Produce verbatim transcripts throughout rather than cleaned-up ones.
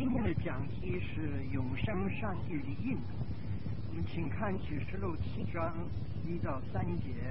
今天的讲题是永生上帝的印。我们请看启示录七章一到三节。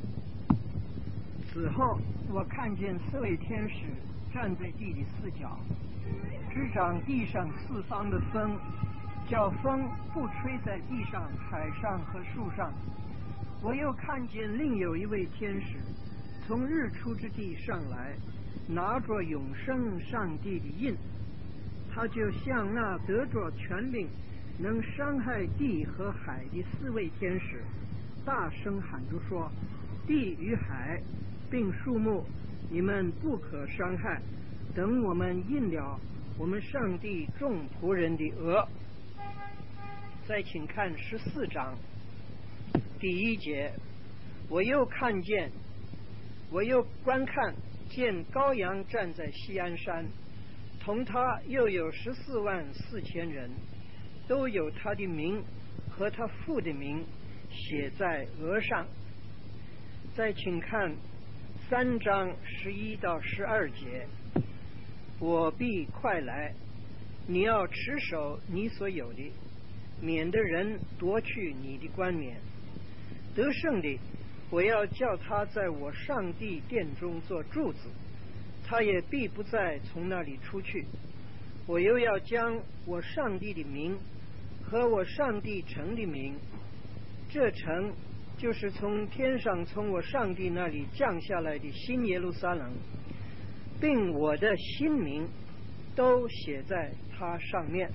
此后，我看见四位天使站在地的四角，执掌地上四方的风，叫风不吹在地上、海上和树上。我又看见另有一位天使从日出之地上来，拿着永生上帝的印。他就像那得着权柄能伤害地和海的四位天使，大声喊着说：地与海并树木，你们不可伤害，等我们印了我们上帝众仆人的额。再请看十四章第一节。我又看见，我又观看，见羔羊站在锡安山，同他又有十四万四千人，都有他的名和他父的名写在额上。再请看三章十一到十二节。我必快来，你要持守你所有的，免得人夺去你的冠冕。得胜的，我要叫他在我上帝殿中做柱子，他也必不再从那里出去。我又要将我上帝的名和我上帝城的名，这城就是从天上从我上帝那里降下来的新耶路撒冷，并我的新名都写在它上面。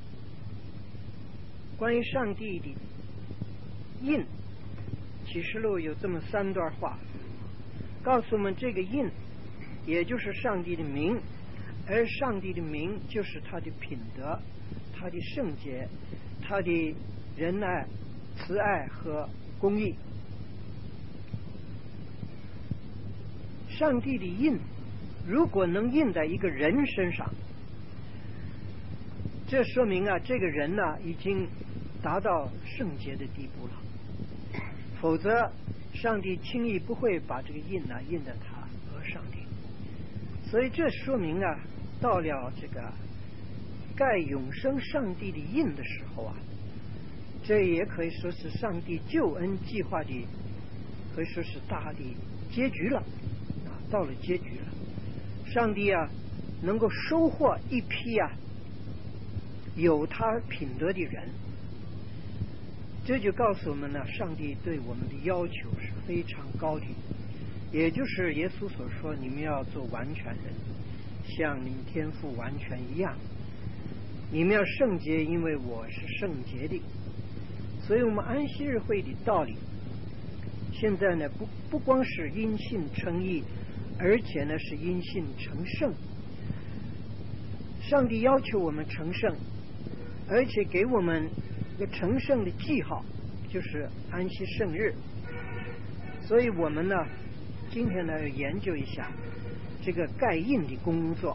关于上帝的印，启示录有这么三段话，告诉我们这个印也就是上帝的名，而上帝的名就是他的品德、他的圣洁、他的仁爱、慈爱和公义。上帝的印如果能印在一个人身上，这说明啊，这个人呢、啊、已经达到圣洁的地步了，否则上帝轻易不会把这个印呢、啊、印在他额上的。所以这说明啊，到了这个盖永生上帝的印的时候啊，这也可以说是上帝救恩计划的，可以说是大的结局了啊，到了结局了。上帝啊，能够收获一批啊有他品德的人，这就告诉我们呢，上帝对我们的要求是非常高的。也就是耶稣所说，你们要做完全人，像你们天父完全一样。你们要圣洁，因为我是圣洁的。所以我们安息日会的道理，现在呢不不光是因信称义，而且呢是因信成圣。上帝要求我们成圣，而且给我们一个成圣的记号，就是安息圣日。所以我们呢今天呢要研究一下这个盖印的工作。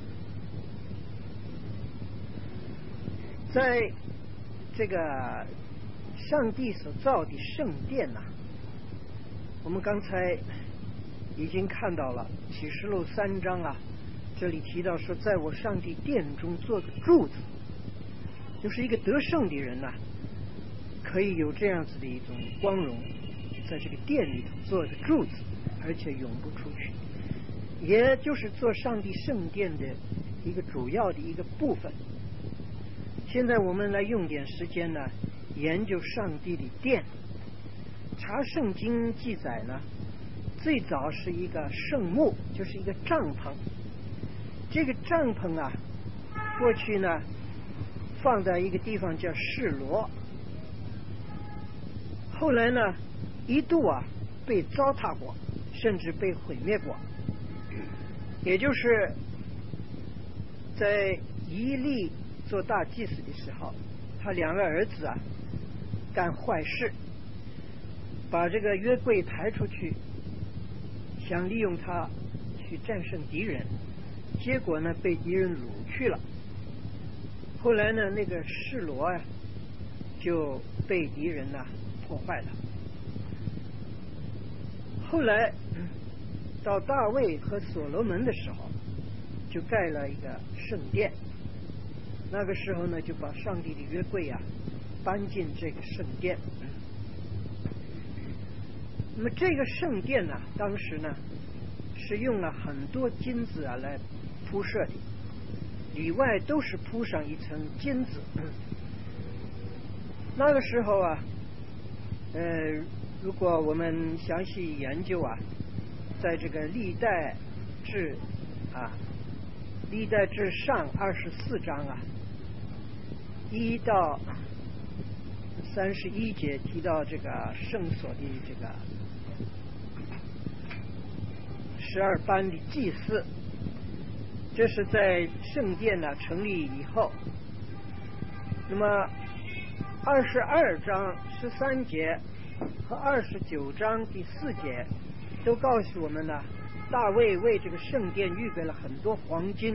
在这个上帝所造的圣殿呐、啊，我们刚才已经看到了启示录三章啊，这里提到说，在我上帝殿中做个柱子，就是一个得胜的人呐、啊，可以有这样子的一种光荣，在这个殿里头做个柱子，而且永不出去，也就是做上帝圣殿的一个主要的一个部分。现在我们来用点时间呢，研究上帝的殿。查圣经记载呢，最早是一个圣幕，就是一个帐篷。这个帐篷啊，过去呢放在一个地方叫示罗，后来呢一度啊被糟蹋过，甚至被毁灭过。也就是在以利做大祭司的时候，他两个儿子啊干坏事，把这个约柜抬出去，想利用它去战胜敌人，结果呢被敌人掳去了。后来呢那个示罗啊就被敌人呢、啊、破坏了。后来到大卫和所罗门的时候，就盖了一个圣殿。 那个时候呢，就把上帝的约柜啊搬进这个圣殿。那么这个圣殿呢，当时呢是用了很多金子啊来铺设的，里外都是铺上一层金子。那个时候啊，呃，如果我们详细研究啊，在这个历代志啊，历代志上二十四章啊，一到三十一节提到这个圣所的这个十二班的祭司，这是在圣殿呢成立以后。那么二十二章十三节和二十九章第四节都告诉我们呢，大卫为这个圣殿预备了很多黄金。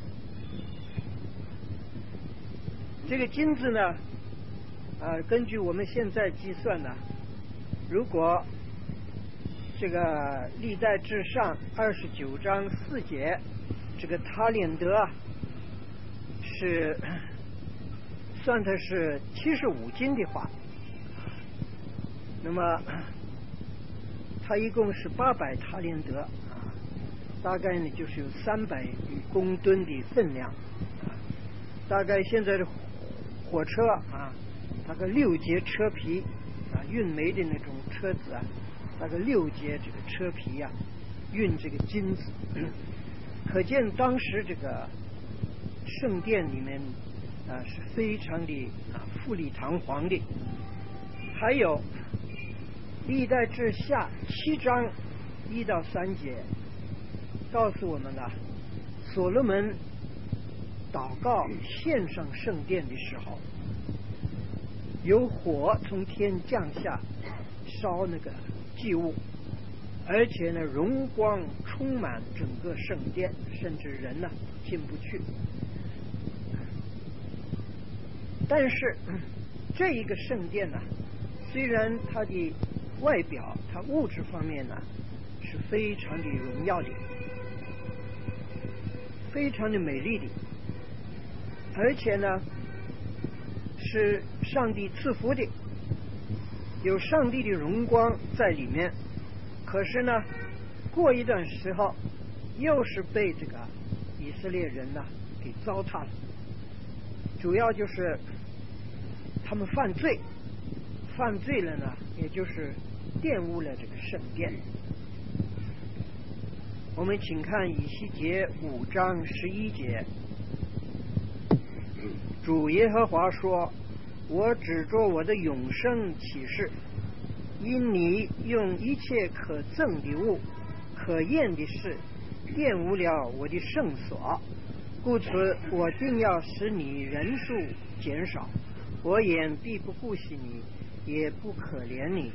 这个金子呢，呃，根据我们现在计算呢，如果这个历代志上二十九章四节，这个塔连德是算它是七十五斤的话，那么它一共是八百塔连德啊，大概呢就是有三百公吨的分量啊。大概现在的火车啊，大概六节车皮啊，运煤的那种车子啊，大概六节这个车皮呀、啊，运这个金子，嗯，可见当时这个圣殿里面啊是非常的啊富丽堂皇的。还有历代志下七章一到三节告诉我们了，所罗门祷告献上圣殿的时候，有火从天降下烧那个祭物，而且呢荣光充满整个圣殿，甚至人呢进不去。但是这一个圣殿呢，虽然它的外表它物质方面呢是非常的荣耀的，非常的美丽的，而且呢是上帝赐福的，有上帝的荣光在里面。可是呢过一段时候又是被这个以色列人呢给糟蹋了，主要就是他们犯罪犯罪了呢，也就是玷污了这个圣殿。我们请看以西结五章十一节，主耶和华说，我指着我的永生起誓，因你用一切可憎的物可厌的事玷污了我的圣所，故此我定要使你人数减少，我眼必不顾惜你，也不可怜你。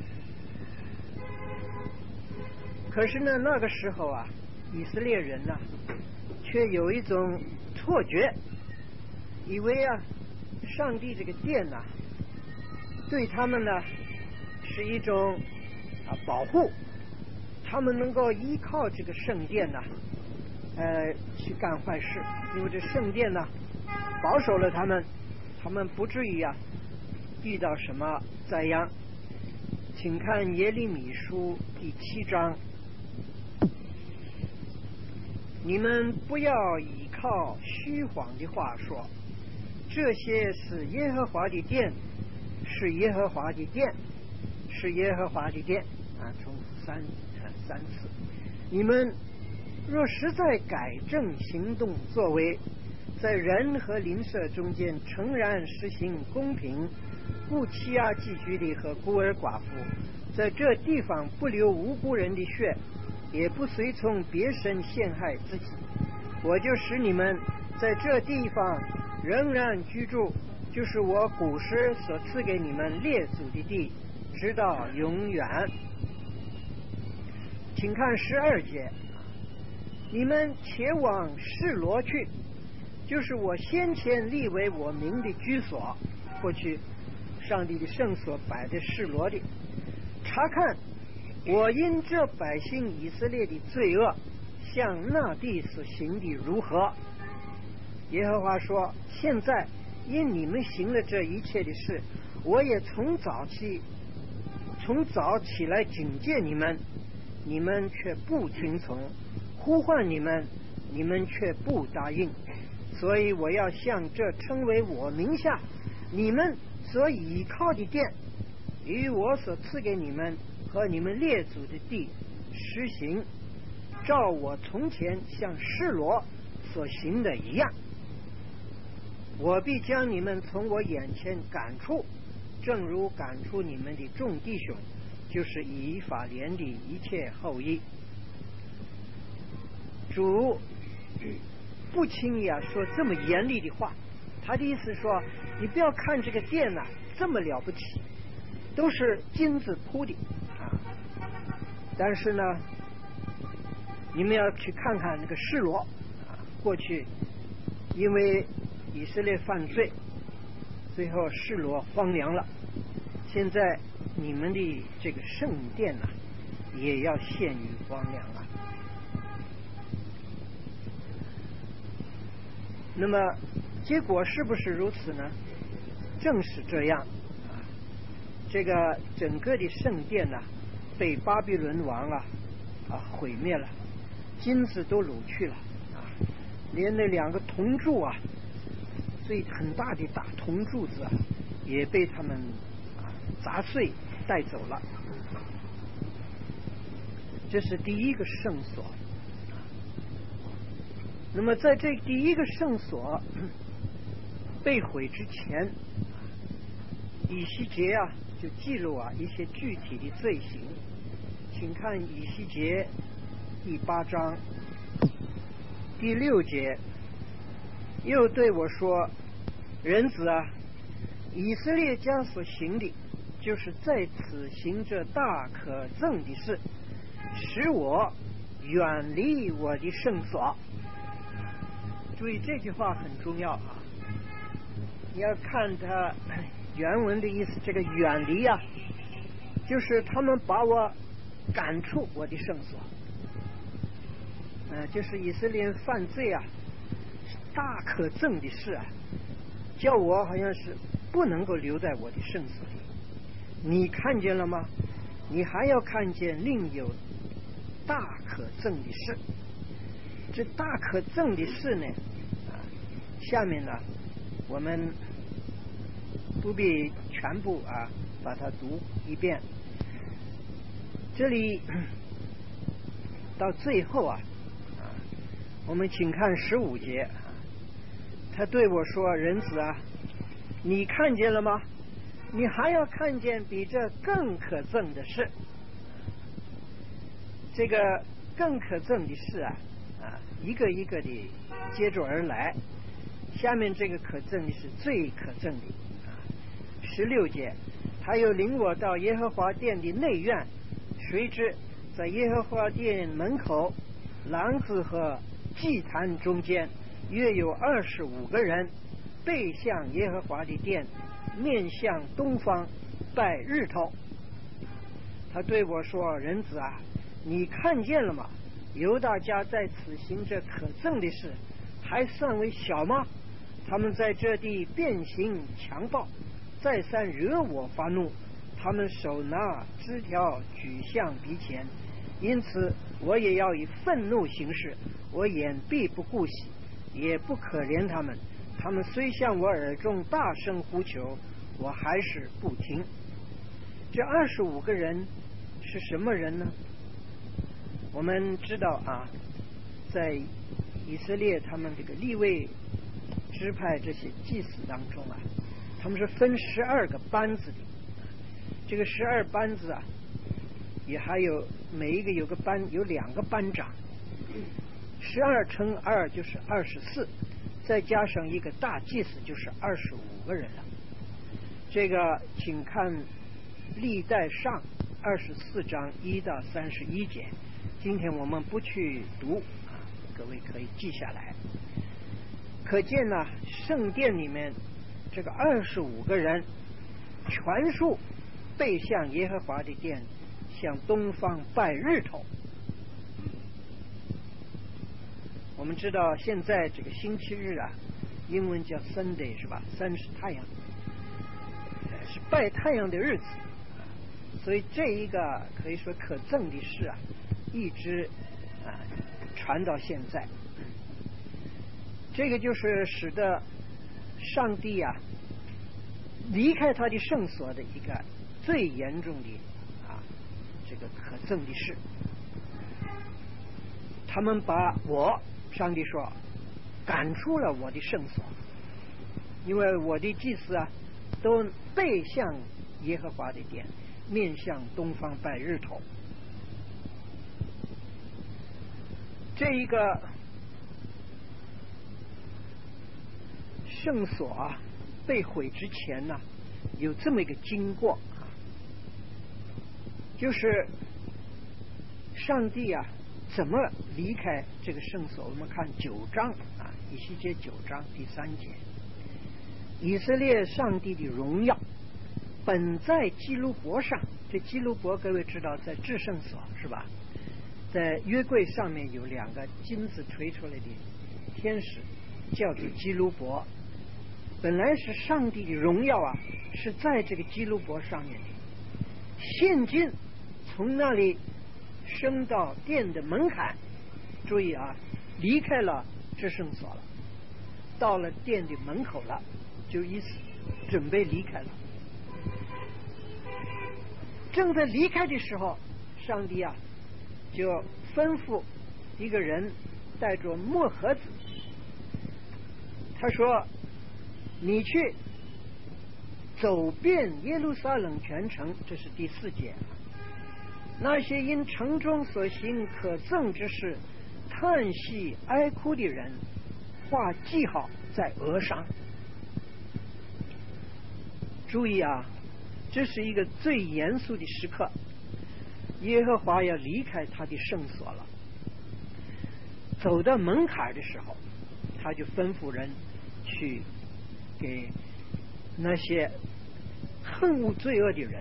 可是呢那个时候啊，以色列人呢、啊、却有一种错觉，以为啊上帝这个殿呢、啊、对他们呢是一种啊保护，他们能够依靠这个圣殿呢呃去干坏事，因为这圣殿呢保守了他们，他们不至于啊遇到什么灾殃。请看耶利米书第七章，你们不要依靠虚谎的话说，这些是耶和华的殿，是耶和华的殿，是耶和华的殿啊，从三、呃、三次。你们若实在改正行动作为，在人和邻舍中间诚然实行公平，不欺压寄居的和孤儿寡妇，在这地方不流无辜人的血，也不随从别神陷害自己，我就使你们在这地方仍然居住，就是我古时所赐给你们列祖的地，直到永远。请看十二节，你们且往示罗去，就是我先前立为我名的居所，过去上帝的圣所摆在示罗的，查看我因这百姓以色列的罪恶向那地所行的如何。 耶和华说：现在因你们行了这一切的事，我也从早起从早起来警戒你们，你们却不听从，呼唤你们，你们却不答应。所以我要向这称为我名下你们所倚靠的殿，与我所赐给你们和你们列祖的地实行，照我从前向示罗所行的一样。我必将你们从我眼前赶出，正如赶出你们的众弟兄，就是以法莲的一切后裔。主不轻易啊说这么严厉的话，他的意思说，你不要看这个殿呐、啊、这么了不起，都是金子铺的啊，但是呢，你们要去看看那个示罗啊，过去因为以色列犯罪，最后示罗荒凉了，现在你们的这个圣殿呐、啊，也要陷于荒凉了。那么结果是不是如此呢？正是这样啊，这个整个的圣殿呢、啊，被巴比伦王啊啊毁灭了，金子都掳去了啊，连那两个铜柱啊，最很大的大铜柱子啊，也被他们啊砸碎带走了。这是第一个圣所。那么在这第一个圣所被毁之前，以西结啊就记录啊一些具体的罪行，请看以西结第八章第六节，又对我说：人子啊，以色列家所行的，就是在此行这大可憎的事，使我远离我的圣所。注意这句话很重要啊！你要看它原文的意思，这个远离啊，就是他们把我赶出我的圣所，呃，就是以色列人犯罪啊，大可憎的事啊，叫我好像是不能够留在我的圣所里。你看见了吗？你还要看见另有大可憎的事。这大可憎的事呢，啊，下面呢，我们不必全部啊把它读一遍。这里到最后啊，啊，我们请看十五节啊，他对我说：人子啊，你看见了吗？你还要看见比这更可憎的事。这个更可憎的事啊。啊，一个一个的接踵而来，下面这个可憎的是最可憎的啊。十六节，他又领我到耶和华殿的内院，谁知在耶和华殿门口廊子和祭坛中间，约有二十五个人，背向耶和华的殿，面向东方，拜日头。他对我说：人子啊，你看见了吗？犹大家在此行这可憎的事，还算为小吗？他们在这地变行强暴，再三惹我发怒，他们手拿枝条举向鼻前，因此我也要以愤怒行事，我眼必不顾惜，也不可怜他们。他们虽向我耳中大声呼求，我还是不听。这二十五个人是什么人呢？我们知道啊，在以色列他们这个利未支派这些祭司当中啊，他们是分十二个班子的。这个十二班子啊，也还有每一个有个班有两个班长，十二乘二就是二十四，再加上一个大祭司就是二十五个人了。这个请看历代上二十四章一到三十一节。今天我们不去读啊，各位可以记下来。可见呢，圣殿里面这个二十五个人，全数背向耶和华的殿，向东方拜日头。我们知道现在这个星期日啊， 英文叫 Sunday 是吧？三是太阳，是拜太阳的日子，所以这一个可以说可憎的事啊，一直啊传到现在。这个就是使得上帝啊离开他的圣所的一个最严重的啊这个可憎的事。他们把我，上帝说，赶出了我的圣所，因为我的祭司啊都背向耶和华的殿，面向东方拜日头。这一个圣所啊被毁之前呢，有这么一个经过啊，就是上帝啊怎么离开这个圣所。我们看九章啊，以西结九章第三节，以色列上帝的荣耀本在基路伯上。这基路伯各位知道在至圣所是吧？在约柜上面有两个金子锤出来的天使，叫做基路伯。本来是上帝的荣耀啊，是在这个基路伯上面的。现今从那里升到殿的门槛，注意啊，离开了至圣所了，到了殿的门口了，就意思准备离开了。正在离开的时候，上帝啊就吩咐一个人带着墨盒子，他说你去走遍耶路撒冷全城，这是第四节。那些因城中所行可憎之事叹息哀哭的人，画记号在额上。注意啊，这是一个最严肃的时刻，耶和华要离开他的圣所了。走到门槛的时候，他就吩咐人去给那些恨恶罪恶的人，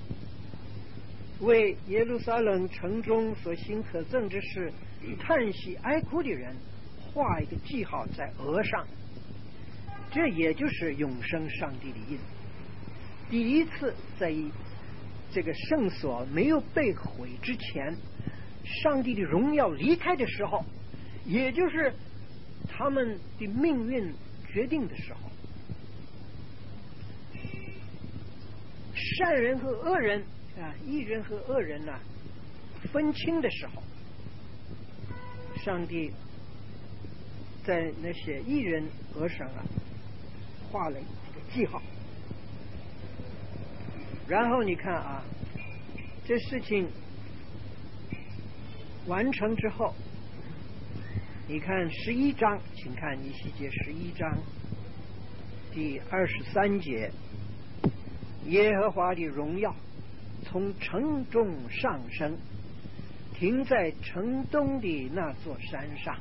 为耶路撒冷城中所行可憎之事叹息哀哭的人画一个记号在额上。这也就是永生上帝的意思。第一次在这个圣所没有被毁之前，上帝的荣耀离开的时候，也就是他们的命运决定的时候，善人和恶人啊，义人和恶人呢、啊、分清的时候，上帝在那些义人额上啊画了这个记号。然后你看啊，这事情完成之后，你看十一章，请看以西结十一章第二十三节，耶和华的荣耀从城中上升，停在城东的那座山上。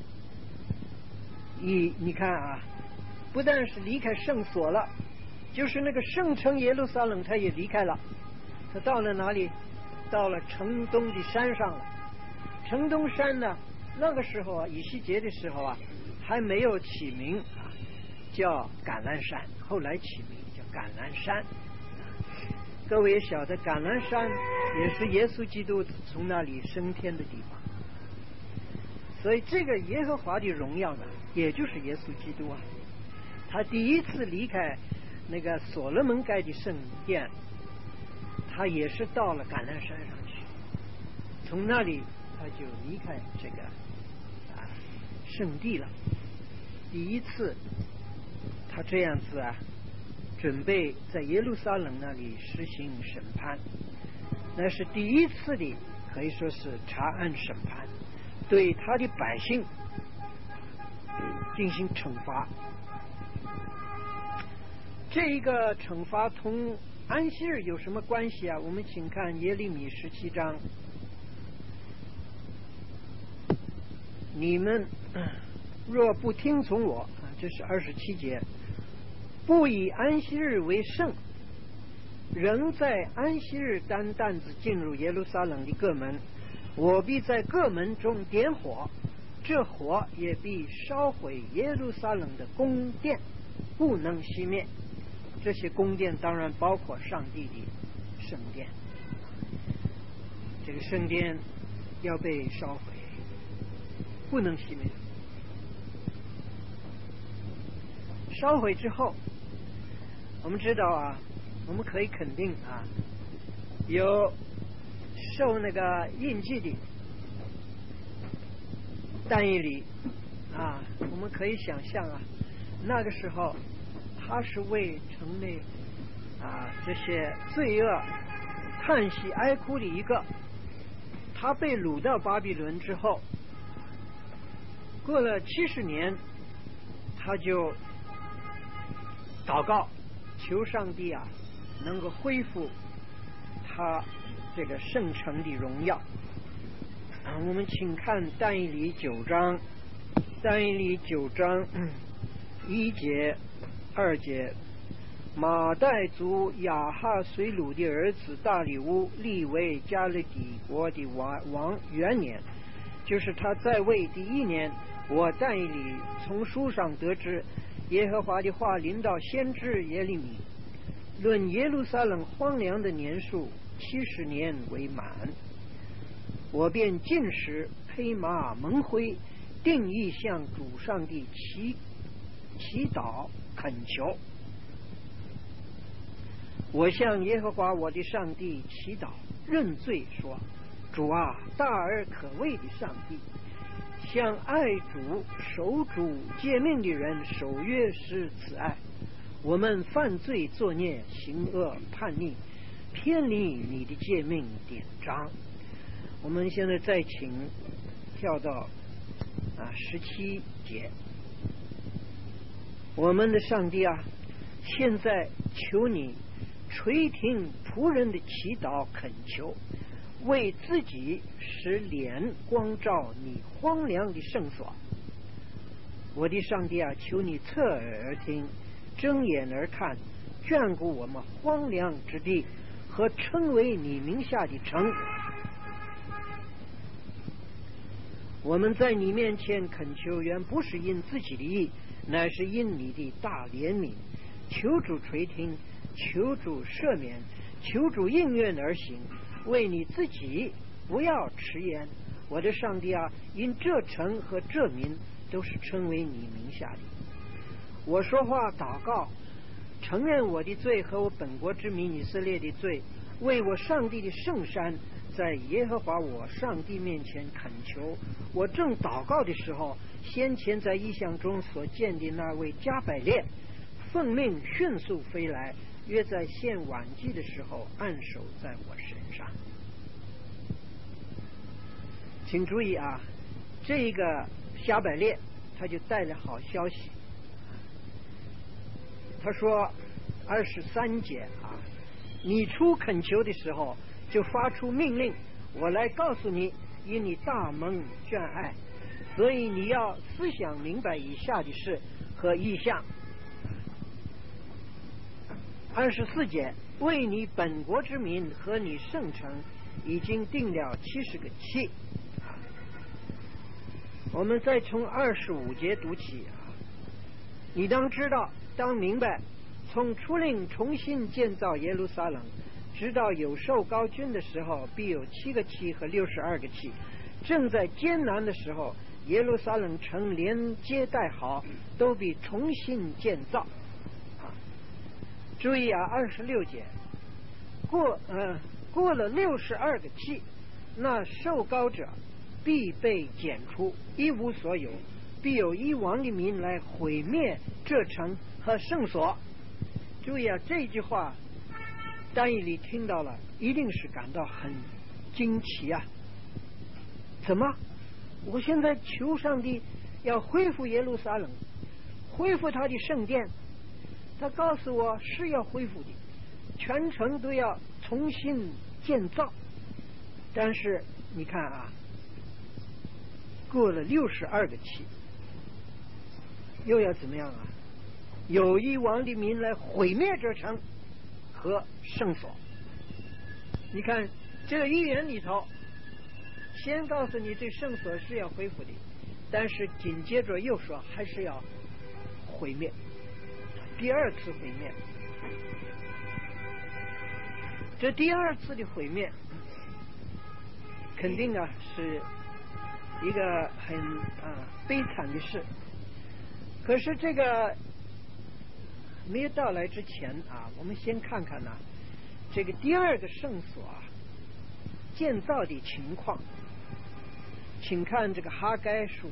你你看啊，不但是离开圣所了，就是那个圣城耶路撒冷他也离开了，他到了哪里？到了城东的山上了。城东山呢，那个时候啊，以西结的时候啊，还没有起名啊，叫橄榄山，后来起名叫橄榄山。各位也晓得，橄榄山也是耶稣基督从那里升天的地方，所以这个耶和华的荣耀呢，也就是耶稣基督啊。他第一次离开那个所罗门盖的圣殿，他也是到了橄榄山上去，从那里他就离开这个啊圣地了。第一次他这样子啊，准备在耶路撒冷那里实行审判，那是第一次的，可以说是查案审判，对他的百姓进行惩罚。这一个惩罚同安息日有什么关系啊？我们请看耶利米十七章，你们若不听从我，这是二十七节，不以安息日为圣，仍在安息日担担子进入耶路撒冷的各门，我必在各门中点火， 这火也必烧毁耶路撒冷的宫殿，不能熄灭。这些宫殿当然包括上帝的圣殿，这个圣殿要被烧毁，不能熄灭。烧毁之后，我们知道啊，我们可以肯定啊，有受那个印记的但以理啊，我们可以想象啊，那个时候他是为城内啊这些罪恶叹息哀哭的一个。他被掳到巴比伦之后，过了七十年，他就祷告求上帝啊能够恢复他这个圣城的荣耀。啊、我们请看但以理九章，但以理九章、嗯、一节二节。马代族亚哈随鲁的儿子大利乌立为加勒底国的王元年，就是他在位第一年，我但以理从书上得知，耶和华的话临到先知耶利米，论耶路撒冷荒凉的年数七十年为满。我便禁食披麻蒙灰，定义向主上帝祈祈祷恳求。我向耶和华我的上帝祈祷认罪说，主啊，大而可畏的上帝，向爱主守主诫命的人守约施慈爱。我们犯罪作孽，行恶叛逆，偏离你的诫命典章。我们现在再请跳到啊十七节。我们的上帝啊，现在求你垂听仆人的祈祷恳求，为自己使脸光照你荒凉的圣所。我的上帝啊，求你侧耳而听，睁眼而看，眷顾我们荒凉之地和称为你名下的城。我们在你面前恳求，原不是因自己的意，乃是因你的大怜悯。求主垂听，求主赦免，求主应愿而行，为你自己不要迟延。我的上帝啊，因这城和这民都是称为你名下的。我说话祷告，承认我的罪和我本国之民以色列的罪，为我上帝的圣山，在耶和华我上帝面前恳求。我正祷告的时候，先前在异象中所见的那位加百列奉命迅速飞来，约在献晚祭的时候按手在我身上。请注意啊，这个加百列他就带了好消息。他说二十三节啊，你出恳求的时候就发出命令，我来告诉你，因你大蒙眷爱，所以你要思想明白以下的事和意象。二十四节，为你本国之民和你圣城已经定了七十个期。我们再从二十五节读起啊，你当知道，当明白，从出令重新建造耶路撒冷，直到有受高君的时候，必有七个期和六十二个期。正在艰难的时候，耶路撒冷城连接带好，都必重新建造。啊，注意啊，二十六节，过呃过了六十二个期，那受高者必被剪除，一无所有，必有一王的民来毁灭这城和圣所。注意啊，这句话但以理听到了，一定是感到很惊奇啊！怎么？我现在求上帝要恢复耶路撒冷，恢复他的圣殿，他告诉我是要恢复的，全城都要重新建造。但是你看啊，过了六十二个期，又要怎么样啊？有一王的民来毁灭这城和圣所。你看这个预言里头，先告诉你这圣所是要恢复的， 但是紧接着又说还是要毁灭，第二次毁灭。这第二次的毁灭肯定啊是一个很啊悲惨的事。可是这个没有到来之前啊，我们先看看呢、啊、这个第二个圣所啊建造的情况。请看这个哈该书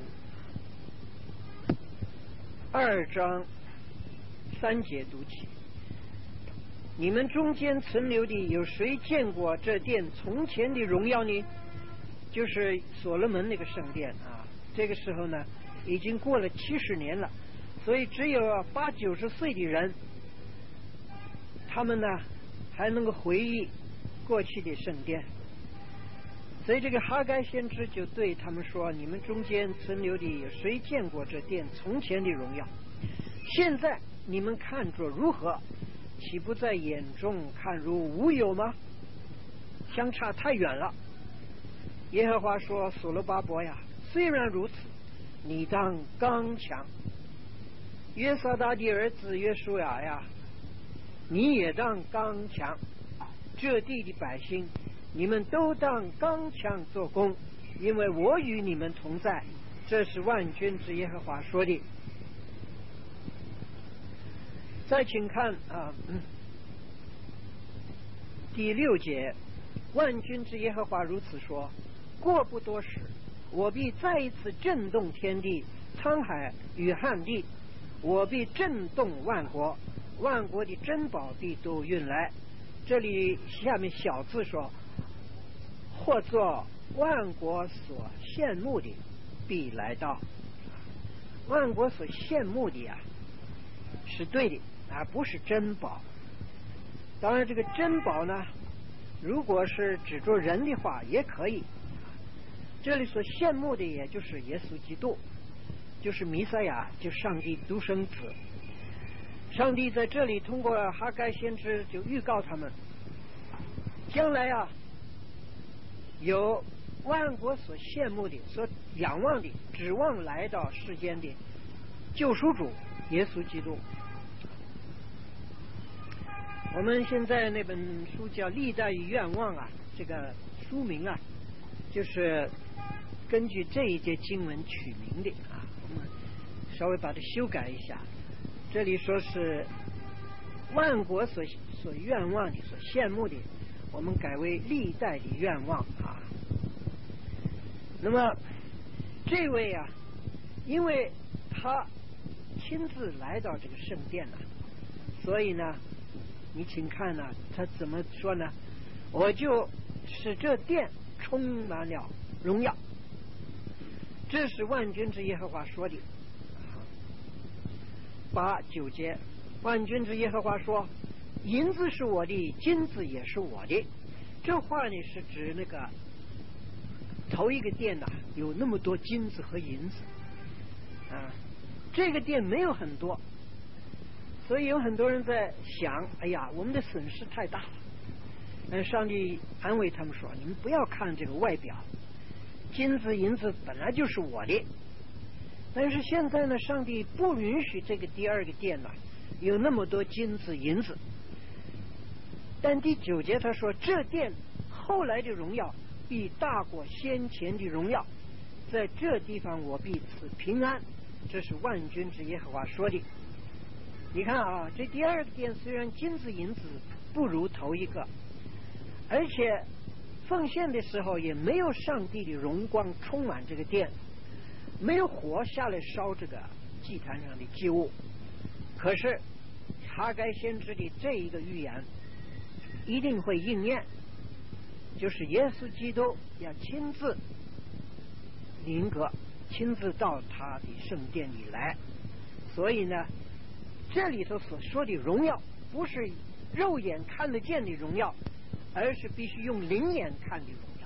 二章三节读起：你们中间存留的有谁见过这殿从前的荣耀呢？就是所罗门那个圣殿啊，这个时候呢已经过了七十年了，所以只有八九十岁的人，他们呢还能够回忆过去的圣殿。所以这个哈该先知就对他们说：你们中间存留的有谁见过这殿从前的荣耀？现在你们看着如何？岂不在眼中看如无有吗？相差太远了。耶和华说：所罗巴伯呀，虽然如此，你当刚强；约撒大的儿子约书亚呀，你也当刚强。这地的百姓，你们都当刚强做工，因为我与你们同在。这是万军之耶和华说的。再请看啊，嗯、第六节，万军之耶和华如此说：过不多时，我必再一次震动天地、沧海与旱地，我必震动万国，万国的珍宝必都运来。这里下面小字说：或作万国所羡慕的必来到。万国所羡慕的呀、啊，是对的，而不是珍宝。当然这个珍宝呢，如果是指着人的话也可以。这里所羡慕的也就是耶稣基督，就是弥赛亚，就上帝独生子。上帝在这里通过哈该先知就预告他们，将来啊有万国所羡慕的、所仰望的、指望来到世间的救赎主耶稣基督。我们现在那本书叫《历代与愿望》啊，这个书名啊就是根据这一节经文取名的啊，我们稍微把它修改一下。这里说是万国所所愿望的、所羡慕的，我们改为历代的愿望啊。那么这位啊，因为他亲自来到这个圣殿了、啊，所以呢，你请看呢、啊，他怎么说呢？我就使这殿充满了荣耀。这是万军之耶和华说的。八九节，万军之耶和华说：银子是我的，金子也是我的。这话呢是指那个头一个殿呐、啊，有那么多金子和银子啊，这个殿没有很多，所以有很多人在想：哎呀，我们的损失太大了。但上帝安慰他们说：你们不要看这个外表，金子银子本来就是我的。但是现在呢，上帝不允许这个第二个殿呢有那么多金子银子。但第九节他说：这殿后来的荣耀必大过先前的荣耀，在这地方我必赐平安。这是万军之耶和华说的。你看啊，这第二个殿虽然金子银子不如头一个，而且奉献的时候也没有上帝的荣光充满这个殿，没有火下来烧这个祭坛上的祭物。可是哈该先知的这一个预言一定会应验，就是耶稣基督要亲自临格，亲自到他的圣殿里来。所以呢，这里头所说的荣耀不是肉眼看得见的荣耀，而是必须用灵眼看的荣耀。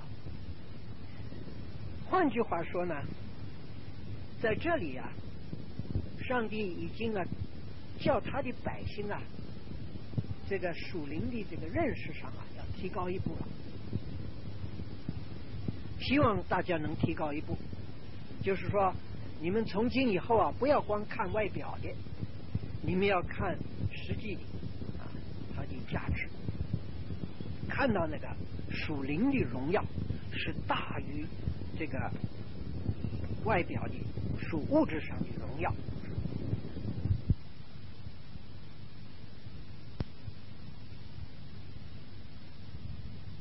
换句话说呢，在这里啊，上帝已经啊叫他的百姓啊，这个属灵的这个认识上啊要提高一步了。希望大家能提高一步，就是说你们从今以后啊，不要光看外表的，你们要看实际的啊，它的价值，看到那个属灵的荣耀是大于这个外表的属物质上的荣耀。